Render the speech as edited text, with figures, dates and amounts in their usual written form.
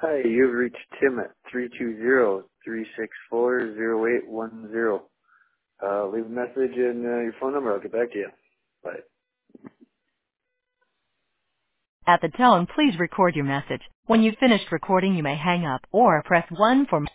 Hi, you've reached Tim at 320-364-0810. Leave a message and your phone number. I'll get back to you. Bye. At the tone, please record your message. When you've finished recording, you may hang up or press 1 for